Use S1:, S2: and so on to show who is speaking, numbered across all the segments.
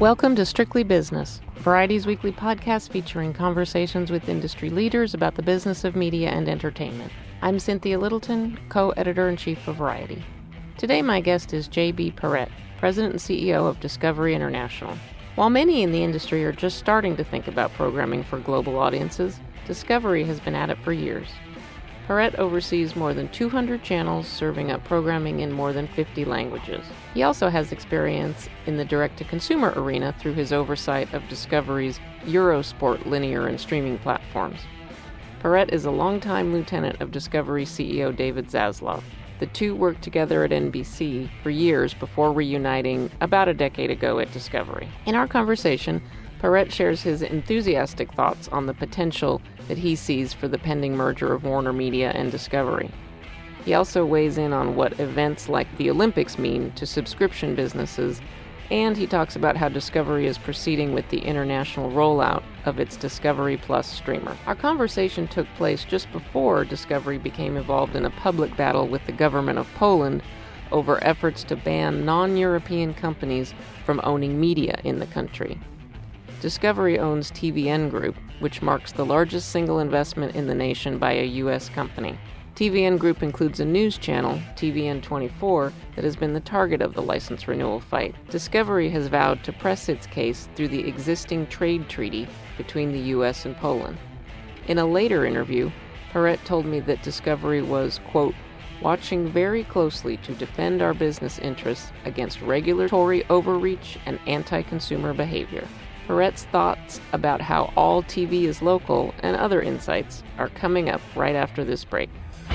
S1: Welcome to Strictly Business, Variety's weekly podcast featuring conversations with industry leaders about the business of media and entertainment. I'm Cynthia Littleton, co-editor-in-chief of Variety. Today my guest is J.B. Perrette, President and CEO of Discovery International. While many in the industry are just starting to think about programming for global audiences, Discovery has been at it for years. Perrette oversees more than 200 channels, serving up programming in more than 50 languages. He also has experience in the direct-to-consumer arena through his oversight of Discovery's Eurosport linear and streaming platforms. Perrette is a longtime lieutenant of Discovery CEO David Zaslav. The two worked together at NBC for years before reuniting about a decade ago at Discovery. In our conversation, Perrette shares his enthusiastic thoughts on the potential that he sees for the pending merger of Warner Media and Discovery. He also weighs in on what events like the Olympics mean to subscription businesses, and he talks about how Discovery is proceeding with the international rollout of its Discovery Plus streamer. Our conversation took place just before Discovery became involved in a public battle with the government of Poland over efforts to ban non-European companies from owning media in the country. Discovery owns TVN Group, which marks the largest single investment in the nation by a U.S. company. TVN Group includes a news channel, TVN 24, that has been the target of the license renewal fight. Discovery has vowed to press its case through the existing trade treaty between the U.S. and Poland. In a later interview, Perrette told me that Discovery was, quote, watching very closely to defend our business interests against regulatory overreach and anti-consumer behavior. Perrette's thoughts about how all TV is local and other insights are coming up right after this break.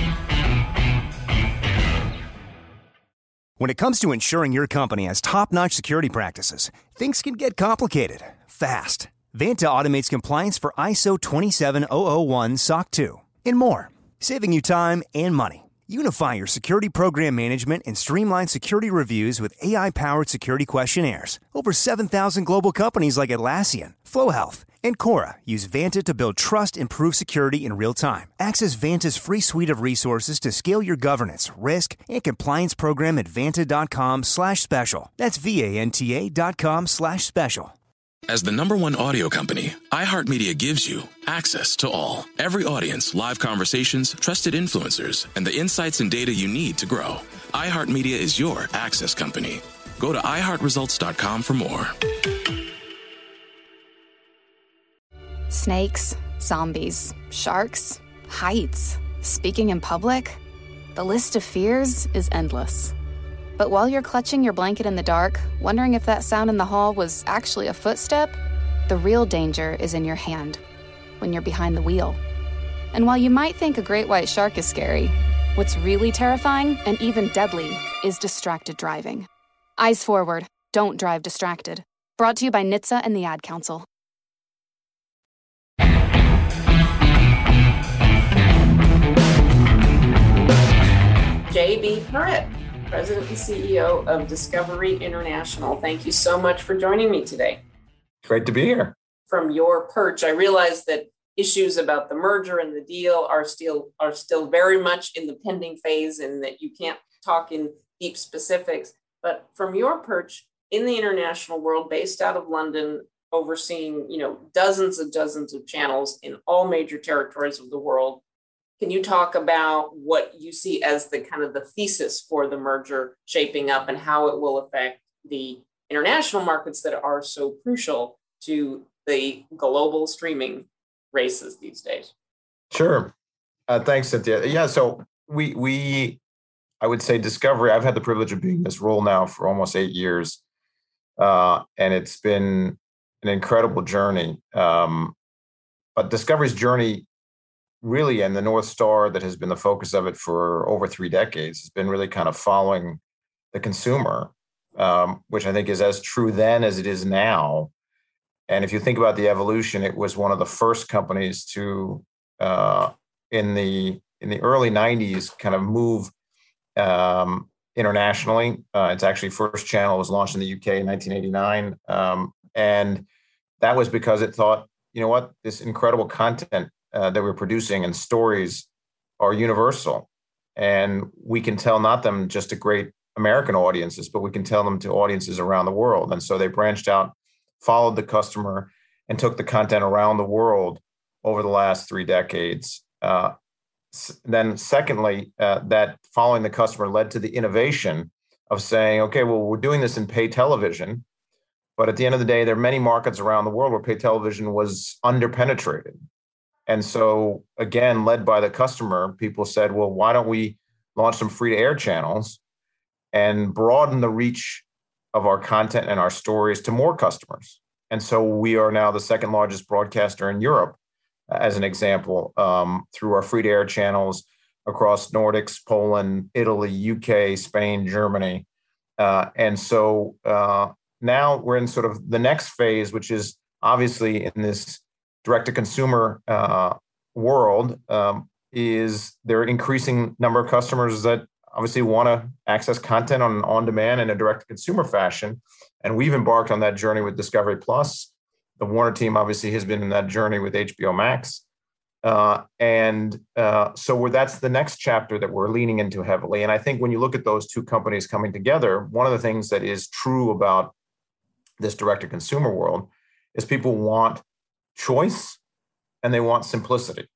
S2: When it comes to ensuring your company has top-notch security practices, things can get complicated fast. Vanta automates compliance for ISO 27001 SOC 2 and more, saving you time and money. Unify your security program management and streamline security reviews with AI-powered security questionnaires. Over 7,000 global companies like Atlassian, Flow Health, and Cora use Vanta to build trust and prove security in real time. Access Vanta's free suite of resources to scale your governance, risk, and compliance program at vanta.com/special. That's VANTA.com/special.
S3: As the #1 audio company, iHeartMedia gives you access to all. Every audience, live conversations, trusted influencers, and the insights and data you need to grow. iHeartMedia is your access company. Go to iHeartResults.com for more.
S4: Snakes, zombies, sharks, heights, speaking in public. The list of fears is endless. But while you're clutching your blanket in the dark, wondering if that sound in the hall was actually a footstep, the real danger is in your hand, when you're behind the wheel. And while you might think a great white shark is scary, what's really terrifying and even deadly is distracted driving. Eyes forward, don't drive distracted. Brought to you by NHTSA and the Ad Council.
S1: J.B. Perrette, President and CEO of Discovery International. Thank you so much for joining me today.
S5: Great to be here.
S1: From your perch, I realize that issues about the merger and the deal are still very much in the pending phase and that you can't talk in deep specifics. But from your perch in the international world, based out of London, overseeing dozens of channels in all major territories of the world, can you talk about what you see as the kind of the thesis for the merger shaping up and how it will affect the international markets that are so crucial to the global streaming races these days?
S5: Sure. Thanks, Cynthia. Yeah, so I would say Discovery, I've had the privilege of being in this role now for almost 8 years, and it's been an incredible journey. But Discovery's journey really, and the North Star that has been the focus of it for over 3 decades, has been really kind of following the consumer, which I think is as true then as it is now. And if you think about the evolution, it was one of the first companies to, in the early 90s, kind of move internationally. Its actually first channel was launched in the UK in 1989. And that was because it thought, you know what, this incredible content that we're producing and stories are universal. And we can tell not them just to great American audiences, but we can tell them to audiences around the world. And so they branched out followed the customer, and took the content around the world over the last 3 decades. Then secondly, that following the customer led to the innovation of saying, okay, well, we're doing this in pay television, but at the end of the day, there are many markets around the world where pay television was underpenetrated. And so again, led by the customer, people said, well, why don't we launch some free-to-air channels and broaden the reach of our content and our stories to more customers? And so we are now the second largest broadcaster in Europe, as an example, through our free-to-air channels across Nordics, Poland, Italy, UK, Spain, Germany. And so now we're in sort of the next phase, which is obviously in this direct-to-consumer world, is there an increasing number of customers that obviously want to access content on-demand in a direct-to-consumer fashion. And we've embarked on that journey with Discovery Plus. The Warner team obviously has been in that journey with HBO Max. So that's the next chapter that we're leaning into heavily. And I think when you look at those two companies coming together, one of the things that is true about this direct-to-consumer world is people want choice and they want simplicity.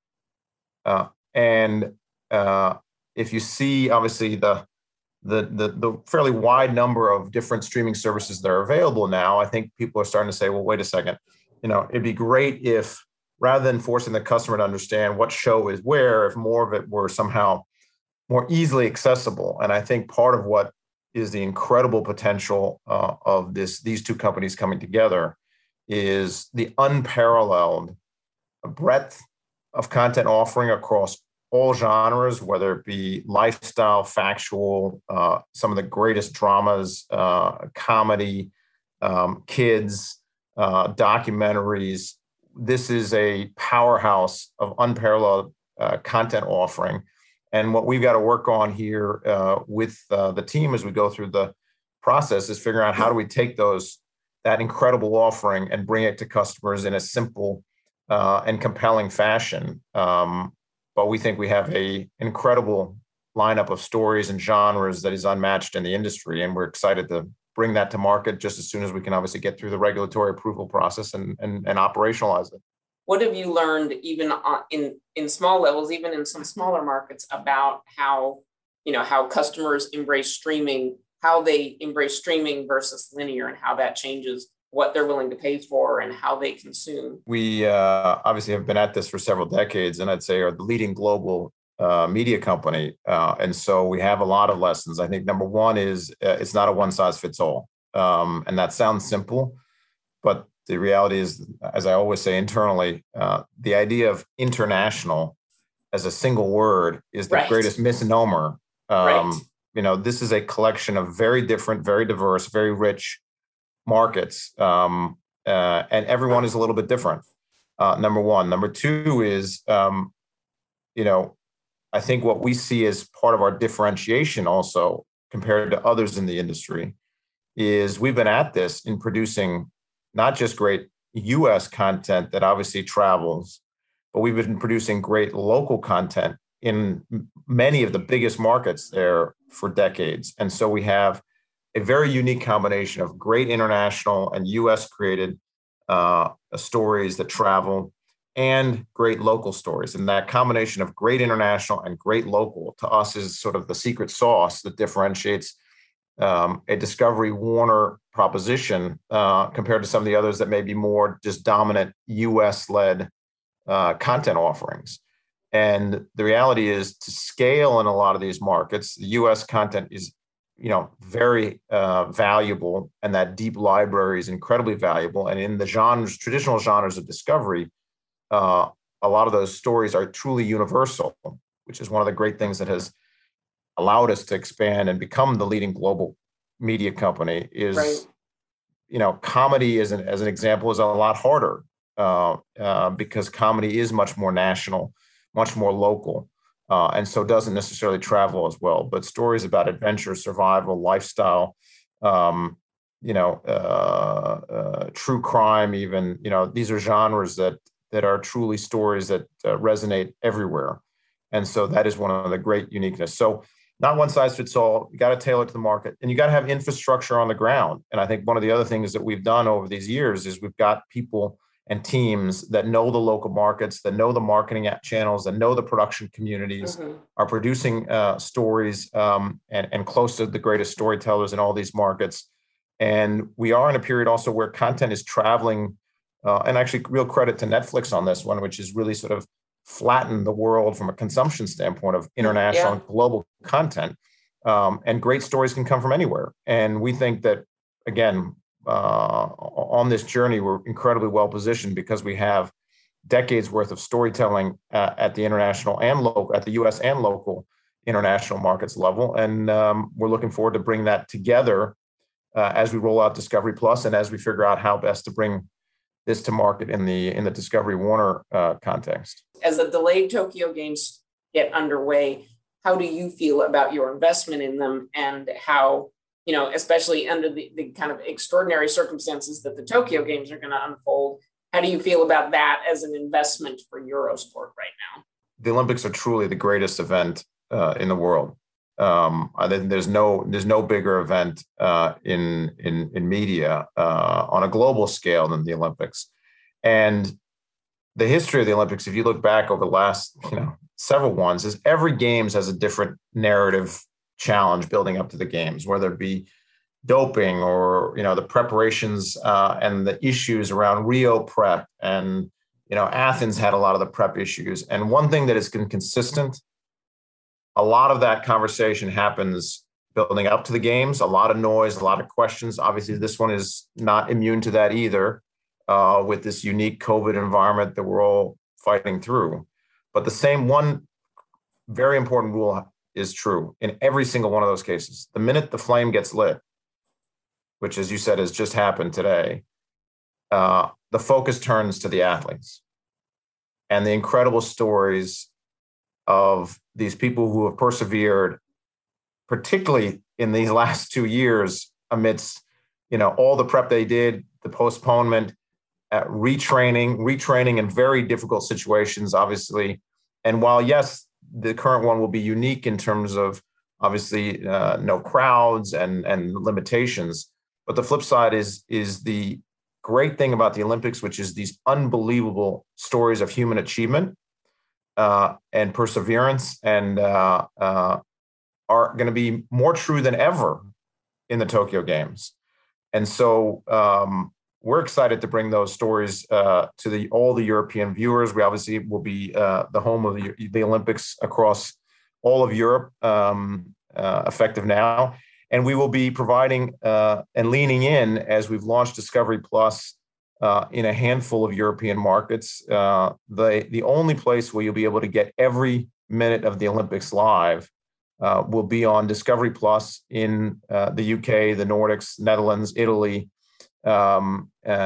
S5: If you see, obviously, the fairly wide number of different streaming services that are available now, I think people are starting to say, well, wait a second, it'd be great if, rather than forcing the customer to understand what show is where, if more of it were somehow more easily accessible. And I think part of what is the incredible potential of these two companies coming together is the unparalleled breadth of content offering across all genres, whether it be lifestyle, factual, some of the greatest dramas, comedy, kids, documentaries. This is a powerhouse of unparalleled content offering. And what we've got to work on here with the team as we go through the process is figuring out how do we take that incredible offering and bring it to customers in a simple and compelling fashion. But we think we have an incredible lineup of stories and genres that is unmatched in the industry. And we're excited to bring that to market just as soon as we can obviously get through the regulatory approval process and operationalize it.
S1: What have you learned even in small levels, even in some smaller markets, about how customers embrace streaming, how they embrace streaming versus linear, and how that changes what they're willing to pay for and how they consume? We obviously have been at this for several decades, and I'd say are the leading global media company. And so we have a lot of lessons. I think number one is it's not a one size fits all. And that sounds simple, but the reality is, as I always say internally, the idea of international as a single word is the greatest misnomer. This is a collection of very different, very diverse, very rich markets, and everyone is a little bit different. Number one. Number two is, I think what we see as part of our differentiation also compared to others in the industry is we've been at this in producing not just great US content that obviously travels, but we've been producing great local content in many of the biggest markets there for decades. And so we have a very unique combination of great international and US created stories that travel and great local stories. And that combination of great international and great local to us is sort of the secret sauce that differentiates a Discovery Warner proposition compared to some of the others that may be more just dominant US-led content offerings. And the reality is, to scale in a lot of these markets, the US content is very valuable, and that deep library is incredibly valuable. And in the traditional genres of Discovery, a lot of those stories are truly universal, which is one of the great things that has allowed us to expand and become the leading global media company. Is comedy as an example is a lot harder because comedy is much more national, much more local. And so doesn't necessarily travel as well. But stories about adventure, survival, lifestyle, true crime, even, these are genres that are truly stories that resonate everywhere. And so that is one of the great uniqueness. So,
S5: not one size fits all. You got to tailor it to the market, and you got to have infrastructure on the ground. And I think one of the other things that we've done over these years is we've got people and teams that know the local markets, that know the marketing channels, that know the production communities, are producing stories and close to the greatest storytellers in all these markets. And we are in a period also where content is traveling, and actually real credit to Netflix on this one, which is really sort of flattened the world from a consumption standpoint of international and global content. And great stories can come from anywhere. And we think that, again, on this journey, we're incredibly well positioned because we have decades worth of storytelling at the international and local, at the U.S. and local international markets level. And we're looking forward to bring that together as we roll out Discovery Plus and as we figure out how best to bring this to market in the Discovery Warner context.
S1: As the delayed Tokyo Games get underway, how do you feel about your investment in them, and how, especially under the kind of extraordinary circumstances that the Tokyo Games are going to unfold, how do you feel about that as an investment for Eurosport right now?
S5: The Olympics are truly the greatest event in the world. I think there's no bigger event in media on a global scale than the Olympics. And the history of the Olympics, if you look back over the last several ones, is every games has a different narrative challenge building up to the games, whether it be doping or the preparations and the issues around Rio prep, and Athens had a lot of the prep issues. And one thing that has been consistent, a lot of that conversation happens building up to the games, a lot of noise, a lot of questions. Obviously, this one is not immune to that either, with this unique COVID environment that we're all fighting through. But the same one very important rule is true in every single one of those cases. The minute the flame gets lit, which, as you said, has just happened today, the focus turns to the athletes and the incredible stories of these people who have persevered, particularly in these last 2 years, amidst all the prep they did, the postponement, retraining in very difficult situations, obviously. And while, yes, the current one will be unique in terms of obviously no crowds and limitations, but the flip side is the great thing about the Olympics, which is these unbelievable stories of human achievement and perseverance, and are going to be more true than ever in the Tokyo Games. And so we're excited to bring those stories to all the European viewers. We obviously will be the home of the Olympics across all of Europe, effective now. And we will be providing and leaning in as we've launched Discovery Plus in a handful of European markets. The only place where you'll be able to get every minute of the Olympics live will be on Discovery Plus in the UK, the Nordics, Netherlands, Italy, and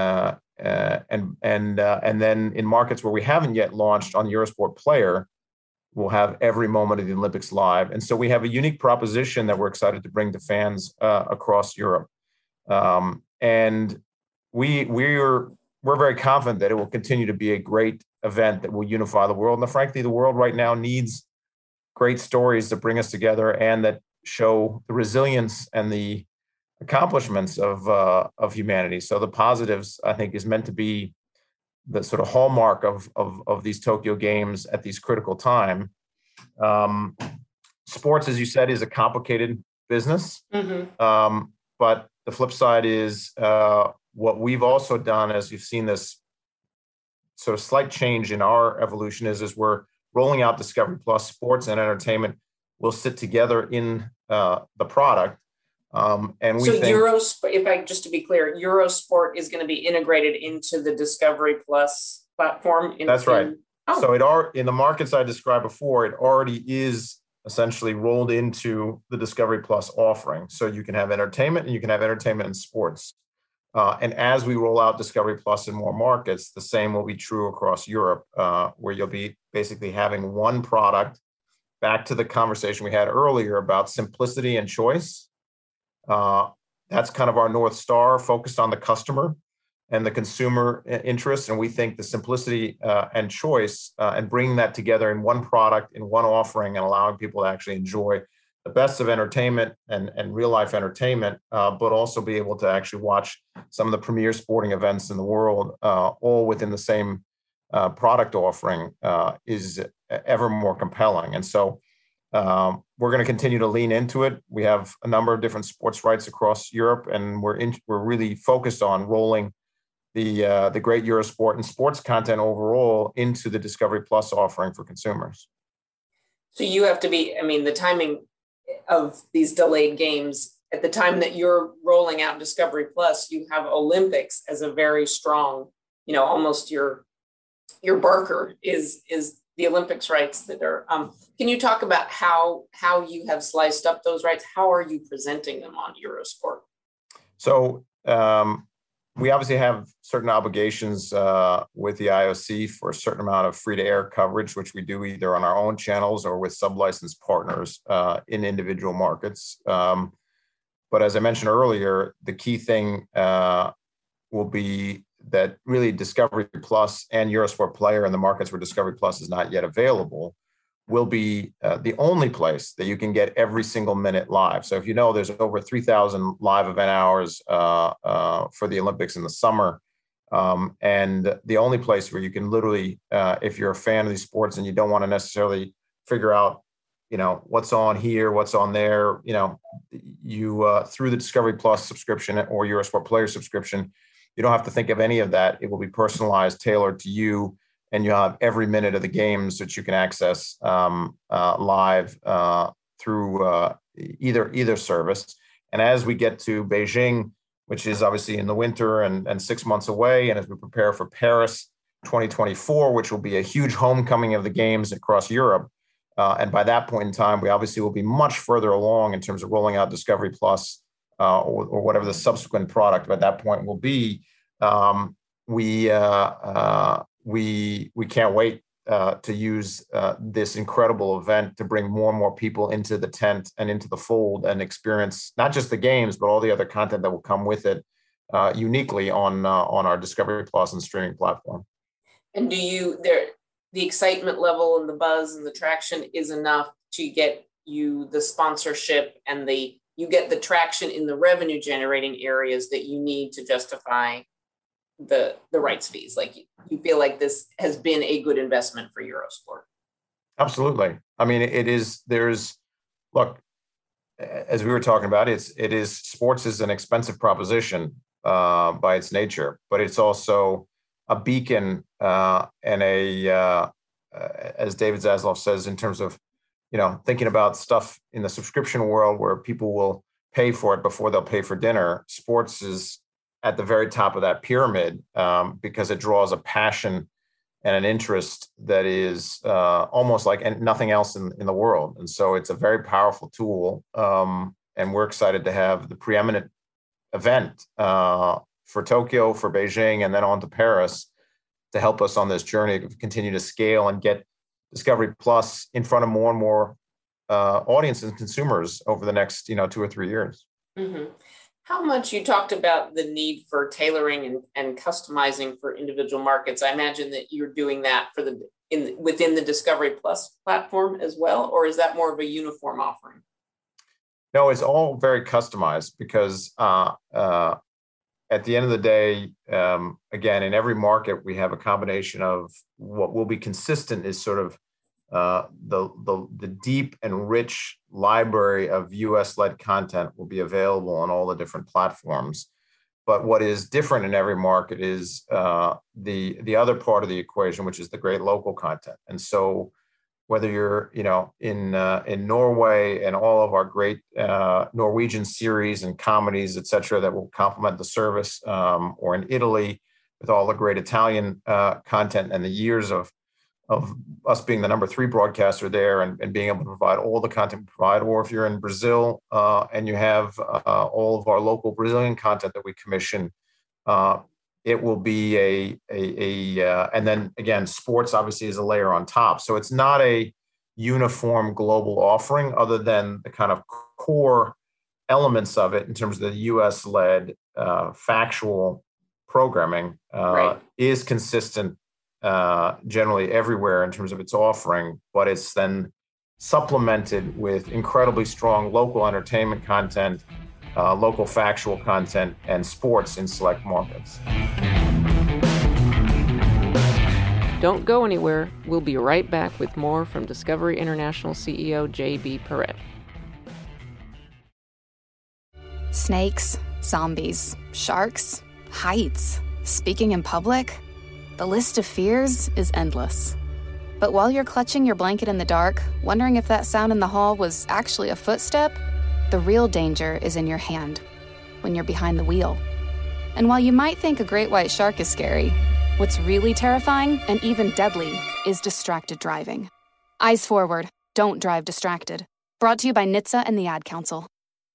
S5: then in markets where we haven't yet launched on Eurosport Player, we'll have every moment of the Olympics live. And so we have a unique proposition that we're excited to bring to fans across Europe. And we're very confident that it will continue to be a great event that will unify the world. And frankly, the world right now needs great stories that bring us together and that show the resilience and the accomplishments of humanity. So the positives, I think, is meant to be the sort of hallmark of these Tokyo Games at these critical time. Sports, as you said, is a complicated business. But the flip side is what we've also done, as you've seen this sort of slight change in our evolution, is we're rolling out Discovery Plus. Sports and entertainment will sit together in the product. And we think
S1: Eurosport, just to be clear, Eurosport is going to be integrated into the Discovery Plus platform.
S5: That's right. So in the markets I described before, it already is essentially rolled into the Discovery Plus offering. So you can have entertainment, and you can have entertainment and sports. And as we roll out Discovery Plus in more markets, the same will be true across Europe, where you'll be basically having one product. Back to the conversation we had earlier about simplicity and choice. That's kind of our North Star, focused on the customer and the consumer interest. And we think the simplicity and choice and bringing that together in one product, in one offering, and allowing people to actually enjoy the best of entertainment and real life entertainment, but also be able to actually watch some of the premier sporting events in the world, all within the same product offering, is ever more compelling. And so we're going to continue to lean into it. We have a number of different sports rights across Europe, and we're really focused on rolling the great Eurosport and sports content overall into the Discovery Plus offering for consumers.
S1: So you have to be, the timing of these delayed games, at the time that you're rolling out Discovery Plus, you have Olympics as a very strong, almost your Barker is the Olympics rights that are, can you talk about how you have sliced up those rights? How are you presenting them on Eurosport?
S5: So we obviously have certain obligations with the IOC for a certain amount of free-to-air coverage, which we do either on our own channels or with sub-licensed partners in individual markets. But as I mentioned earlier, the key thing will be that really Discovery Plus and Eurosport Player in the markets where Discovery Plus is not yet available will be the only place that you can get every single minute live. So if there's over 3,000 live event hours for the Olympics in the summer. And the only place where you can literally, if you're a fan of these sports and you don't want to necessarily figure out, what's on here, what's on there, you through the Discovery Plus subscription or Eurosport Player subscription, you don't have to think of any of that. It will be personalized, tailored to you, and you'll have every minute of the games that you can access live through either service. And as we get to Beijing, which is obviously in the winter and 6 months away, and as we prepare for Paris 2024, which will be a huge homecoming of the games across Europe, and by that point in time, we obviously will be much further along in terms of rolling out Discovery Plus or whatever the subsequent product at that point will be. We can't wait to use this incredible event to bring more and more people into the tent and into the fold and experience not just the games, but all the other content that will come with it uniquely on our Discovery Plus and streaming platform.
S1: And the excitement level and the buzz and the traction is enough to get you the sponsorship and you get the traction in the revenue generating areas that you need to justify the rights fees? Like, you feel like this has been a good investment for Eurosport?
S5: Absolutely. Look, as we were talking about, sports is an expensive proposition by its nature, but it's also a beacon and as David Zaslav says, in terms of, thinking about stuff in the subscription world where people will pay for it before they'll pay for dinner. Sports is at the very top of that pyramid because it draws a passion and an interest that is almost like nothing else in the world. And so it's a very powerful tool. And we're excited to have the preeminent event for Tokyo, for Beijing, and then on to Paris to help us on this journey to continue to scale and get Discovery Plus in front of more and more audiences and consumers over the next 2 or 3 years.
S1: Mm-hmm. How much you talked about the need for tailoring and customizing for individual markets? I imagine that you're doing that within the Discovery Plus platform as well, or is that more of a uniform offering?
S5: No, it's all very customized because at the end of the day, again, in every market, we have a combination of what will be consistent is sort of the deep and rich library of US-led content will be available on all the different platforms. But what is different in every market is the other part of the equation, which is the great local content. And so whether you're in Norway and all of our great Norwegian series and comedies, et cetera, that will complement the service, or in Italy with all the great Italian content and the years of us being the number 3 broadcaster there and being able to provide all the content we provide, or if you're in Brazil and you have all of our local Brazilian content that we commission, it will be and then again, sports obviously is a layer on top. So it's not a uniform global offering other than the kind of core elements of it in terms of the US-led factual programming
S1: right.
S5: is consistent generally everywhere in terms of its offering, but it's then supplemented with incredibly strong local entertainment content, local factual content, and sports in select markets.
S1: Don't go anywhere. We'll be right back with more from Discovery International CEO J.B. Perrette.
S4: Snakes, zombies, sharks, heights, speaking in public. The list of fears is endless. But while you're clutching your blanket in the dark, wondering if that sound in the hall was actually a footstep, the real danger is in your hand, when you're behind the wheel. And while you might think a great white shark is scary, what's really terrifying and even deadly is distracted driving. Eyes forward, don't drive distracted. Brought to you by NHTSA and the Ad Council.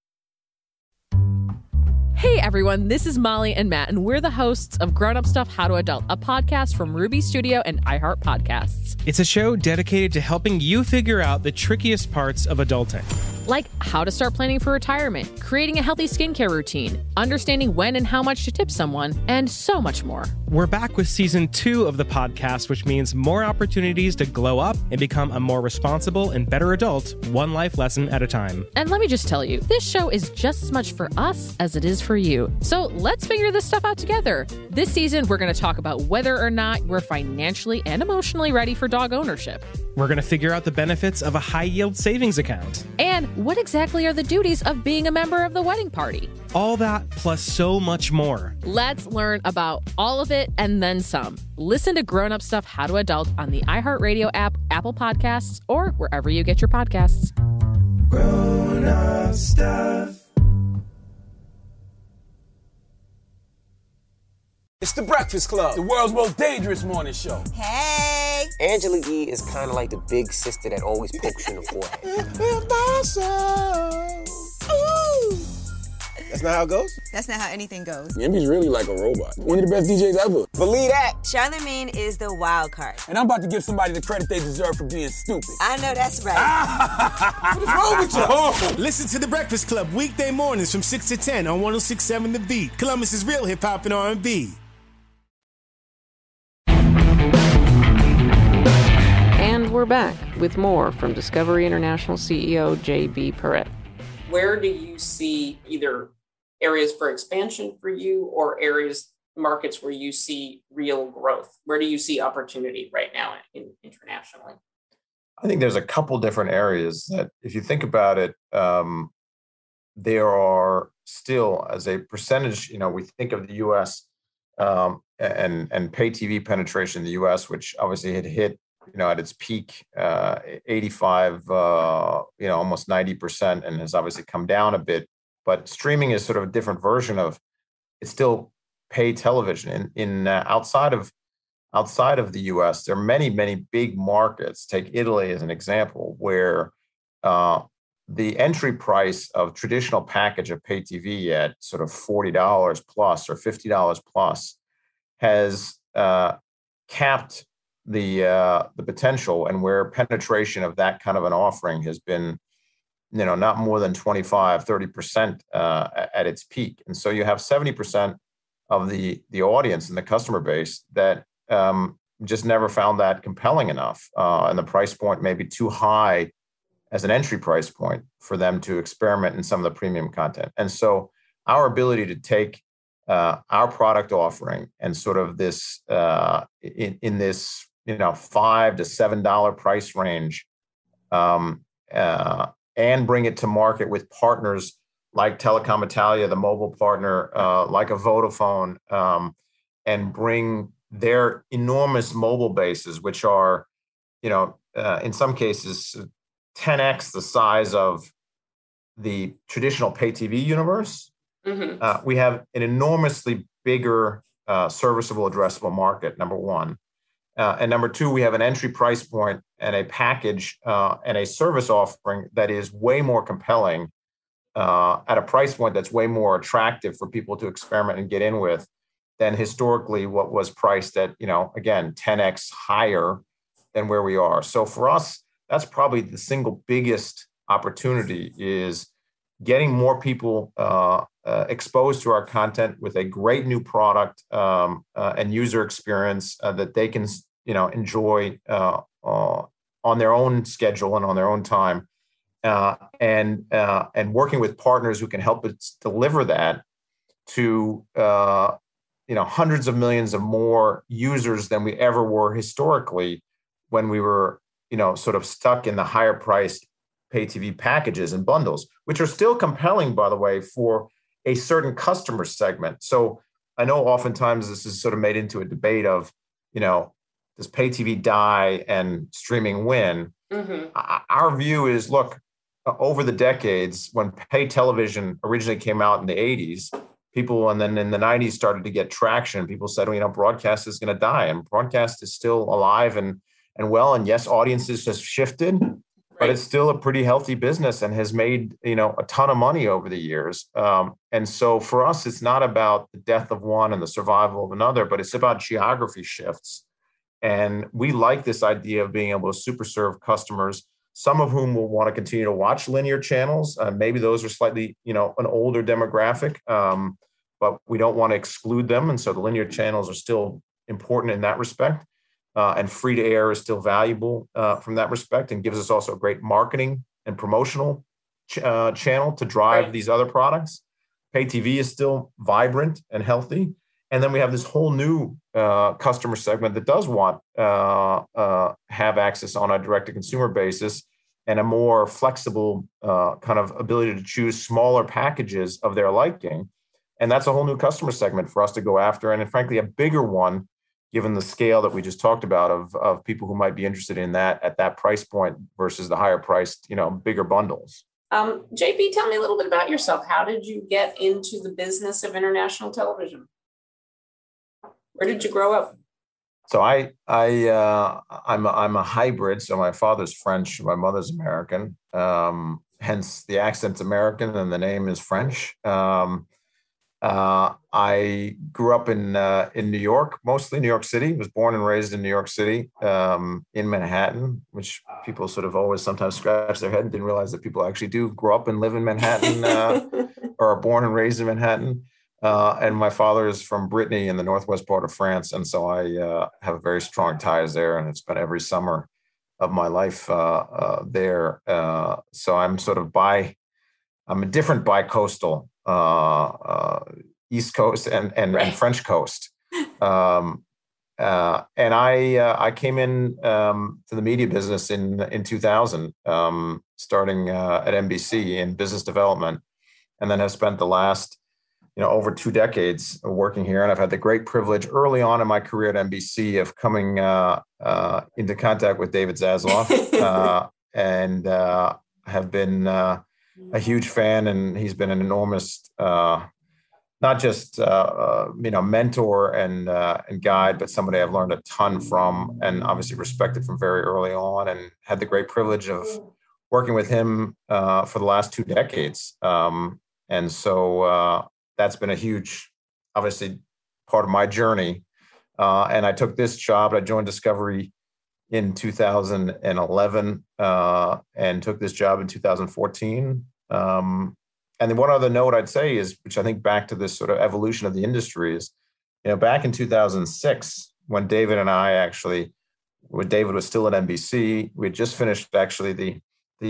S6: Hey everyone, this is Molly and Matt, and we're the hosts of Grown Up Stuff How to Adult, a podcast from Ruby Studio and iHeart Podcasts.
S7: It's a show dedicated to helping you figure out the trickiest parts of adulting.
S6: Like how to start planning for retirement, creating a healthy skincare routine, understanding when and how much to tip someone, and so much more.
S7: We're back with season 2 of the podcast, which means more opportunities to glow up and become a more responsible and better adult, one life lesson at a time.
S6: And let me just tell you, this show is just as much for us as it is for you. So let's figure this stuff out together. This season, we're going to talk about whether or not we're financially and emotionally ready for dog ownership.
S7: We're going to figure out the benefits of a high-yield savings account.
S6: And what exactly are the duties of being a member of the wedding party?
S7: All that plus so much more.
S6: Let's learn about all of it and then some. Listen to Grown Up Stuff How to Adult on the iHeartRadio app, Apple Podcasts, or wherever you get your podcasts.
S8: Grown Up Stuff.
S9: It's The Breakfast Club, the world's most dangerous morning show.
S10: Hey!
S11: Angela Yee is kind of like the big sister that always pokes you in the forehead.
S9: That's not how it goes?
S10: That's not how anything goes.
S9: Yemi's really like a robot. One of the best DJs ever.
S11: Believe that.
S10: Charlamagne is the wild card.
S9: And I'm about to give somebody the credit they deserve for being stupid.
S10: I know that's right.
S9: What is wrong with you? Oh.
S8: Listen to The Breakfast Club weekday mornings from 6 to 10 on 106.7 The Beat. Columbus's real hip-hop and R&B.
S1: And we're back with more from Discovery International CEO J.B. Perrette.
S12: Where do you see either areas for expansion for you or markets where you see real growth? Where do you see opportunity right now internationally?
S5: I think there's a couple different areas that, if you think about it, there are still, as a percentage, we think of the U.S. And pay TV penetration in the U.S., which obviously had hit, at its peak, 85, almost 90%, and has obviously come down a bit. But streaming is sort of a different version of, it's still pay television. In outside of the U.S., there are many, many big markets. Take Italy as an example, where the entry price of traditional package of pay TV at sort of $40 plus or $50 plus has capped the potential, and where penetration of that kind of an offering has been, not more than 25, 30% at its peak. And so you have 70% of the audience and the customer base that just never found that compelling enough. And the price point may be too high as an entry price point for them to experiment in some of the premium content. And so our ability to take our product offering and sort of this in this $5 to $7 price range, and bring it to market with partners like Telecom Italia, the mobile partner, like a Vodafone, and bring their enormous mobile bases, which are, in some cases 10x the size of the traditional pay TV universe. Mm-hmm. We have an enormously bigger serviceable addressable market, number one. And number two, we have an entry price point and a package and a service offering that is way more compelling at a price point that's way more attractive for people to experiment and get in with than historically what was priced at, again, 10x higher than where we are. So for us, that's probably the single biggest opportunity, is getting more people exposed to our content with a great new product and user experience that they can, enjoy on their own schedule and on their own time, and working with partners who can help us deliver that to hundreds of millions of more users than we ever were historically when we were sort of stuck in the higher priced pay TV packages and bundles, which are still compelling, by the way, for a certain customer segment. So I know oftentimes this is sort of made into a debate of, does pay TV die and streaming win? Mm-hmm. Our view is, look, over the decades, when pay television originally came out in the 80s, people, and then in the 90s started to get traction. People said, broadcast is going to die, and broadcast is still alive and well. And yes, audiences have shifted, but it's still a pretty healthy business and has made, a ton of money over the years. And so for us, it's not about the death of one and the survival of another, but it's about geography shifts. And we like this idea of being able to super serve customers, some of whom will want to continue to watch linear channels. Maybe those are slightly, an older demographic, but we don't want to exclude them. And so the linear channels are still important in that respect. And free to air is still valuable from that respect, and gives us also a great marketing and promotional channel to drive these other products. Pay TV is still vibrant and healthy. And then we have this whole new customer segment that does want have access on a direct-to-consumer basis and a more flexible kind of ability to choose smaller packages of their liking. And that's a whole new customer segment for us to go after. And frankly, a bigger one, given the scale that we just talked about of people who might be interested in that at that price point versus the higher priced, bigger bundles.
S12: JP, tell me a little bit about yourself. How did you get into the business of international television? Where did you grow up?
S5: So I'm a hybrid. So my father's French, my mother's American. Hence the accent's American and the name is French. I grew up in New York, mostly New York City. Was born and raised in New York City, in Manhattan, which people sort of always sometimes scratch their head and didn't realize that people actually do grow up and live in Manhattan or are born and raised in Manhattan. And my father is from Brittany in the northwest part of France. And so I have very strong ties there, and it's been every summer of my life there. So I'm sort of I'm a different bi-coastal, East Coast and French coast. And I came in to the media business in 2000, starting at NBC in business development, and then have spent the last over 2 decades working here. And I've had the great privilege early on in my career at NBC of coming into contact with David Zaslav and have been a huge fan. And he's been an enormous, not just, mentor and guide, but somebody I've learned a ton from and obviously respected from very early on, and had the great privilege of working with him for the last 2 decades. And so that's been a huge, obviously, part of my journey. And I took this job. I joined Discovery in 2011 and took this job in 2014. And then one other note I'd say is, which I think back to this sort of evolution of the industry is, back in 2006, when David and I actually, when David was still at NBC, we had just finished actually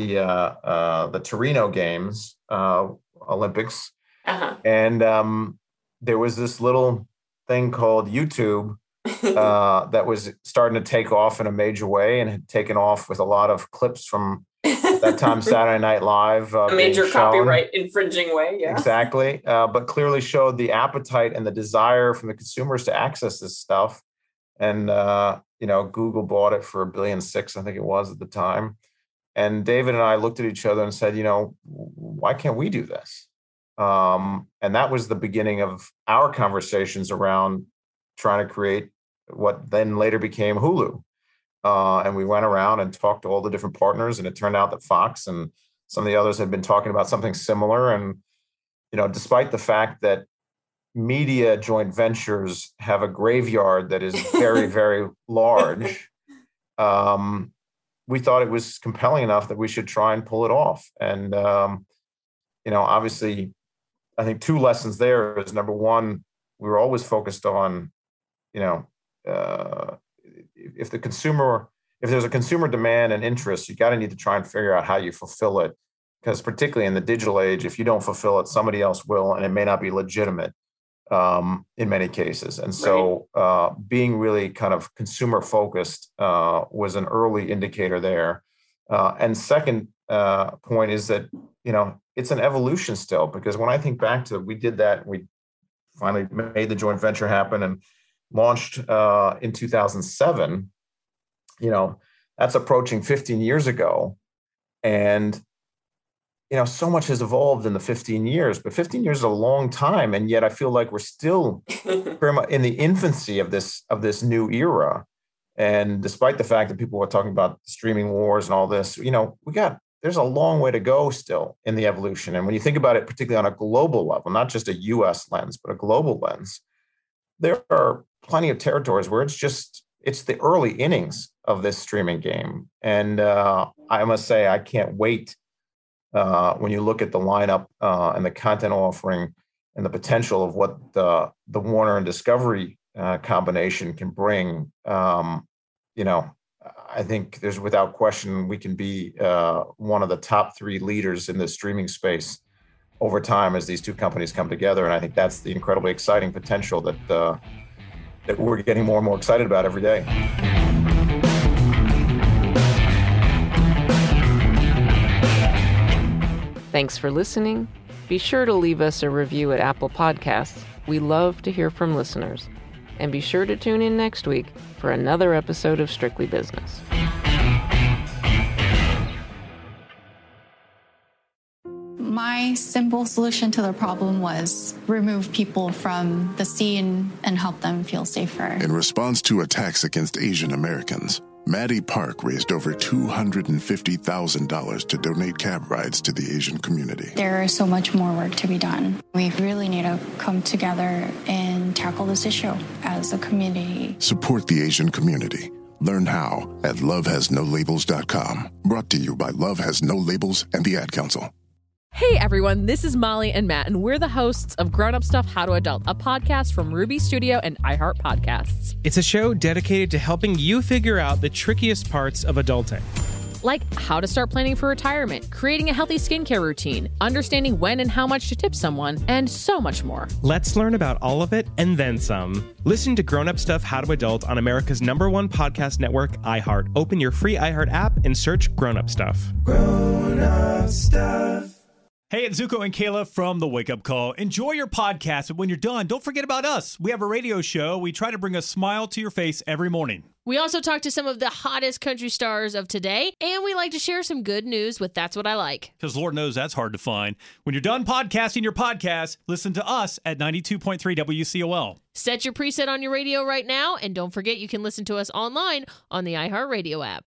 S5: the Torino Games, Olympics. Uh-huh. And there was this little thing called YouTube that was starting to take off in a major way, and had taken off with a lot of clips from that time Saturday Night Live.
S12: A major copyright infringing way, yeah.
S5: Exactly. But clearly showed the appetite and the desire from the consumers to access this stuff. And, Google bought it for $1.6 billion, I think it was at the time. And David and I looked at each other and said, why can't we do this? And that was the beginning of our conversations around trying to create what then later became Hulu. And we went around and talked to all the different partners, and it turned out that Fox and some of the others had been talking about something similar. And, despite the fact that media joint ventures have a graveyard that is very, very large, we thought it was compelling enough that we should try and pull it off. And, obviously, I think 2 lessons there is, number one, we were always focused on, if the consumer if there's a consumer demand and interest, you got to need to try and figure out how you fulfill it. Because particularly in the digital age, if you don't fulfill it, somebody else will, and it may not be legitimate in many cases. And so being really kind of consumer focused was an early indicator there. And second point is that, it's an evolution still, because when I think back to, we did that, we finally made the joint venture happen and launched in 2007, that's approaching 15 years ago. And so much has evolved in the 15 years, but 15 years is a long time. And yet I feel like we're still very much in the infancy of this new era. And despite the fact that people are talking about streaming wars and all this, there's a long way to go still in the evolution. And when you think about it, particularly on a global level, not just a US lens, but a global lens, there are plenty of territories where it's the early innings of this streaming game. And I must say, I can't wait when you look at the lineup and the content offering and the potential of what the Warner and Discovery combination can bring. I think there's without question we can be one of the top 3 leaders in the streaming space over time as these two companies come together. And I think that's the incredibly exciting potential that we're getting more and more excited about every day.
S1: Thanks for listening. Be sure to leave us a review at Apple Podcasts. We love to hear from listeners. And be sure to tune in next week for another episode of Strictly Business.
S13: My simple solution to the problem was remove people from the scene and help them feel safer.
S14: In response to attacks against Asian Americans, Maddie Park raised over $250,000 to donate cab rides to the Asian community.
S13: There is so much more work to be done. We really need to come together and tackle this issue as a community.
S14: Support the Asian community. Learn how at lovehasnolabels.com. Brought to you by Love Has No Labels and the Ad Council.
S6: Hey everyone, this is Molly and Matt, and we're the hosts of Grown Up Stuff How to Adult, a podcast from Ruby Studio and iHeart Podcasts.
S7: It's a show dedicated to helping you figure out the trickiest parts of adulting.
S6: Like how to start planning for retirement, creating a healthy skincare routine, understanding when and how much to tip someone, and so much more.
S7: Let's learn about all of it and then some. Listen to Grown Up Stuff How to Adult on America's #1 podcast network, iHeart. Open your free iHeart app and search Grown Up Stuff.
S15: Grown Up Stuff. Hey, it's Zuko and Kayla from The Wake Up Call. Enjoy your podcast, but when you're done, don't forget about us. We have a radio show. We try to bring a smile to your face every morning.
S16: We also talk to some of the hottest country stars of today, and we like to share some good news with That's What I Like.
S15: Because Lord knows that's hard to find. When you're done podcasting your podcast, listen to us at 92.3 WCOL.
S16: Set your preset on your radio right now, and don't forget you can listen to us online on the iHeartRadio app.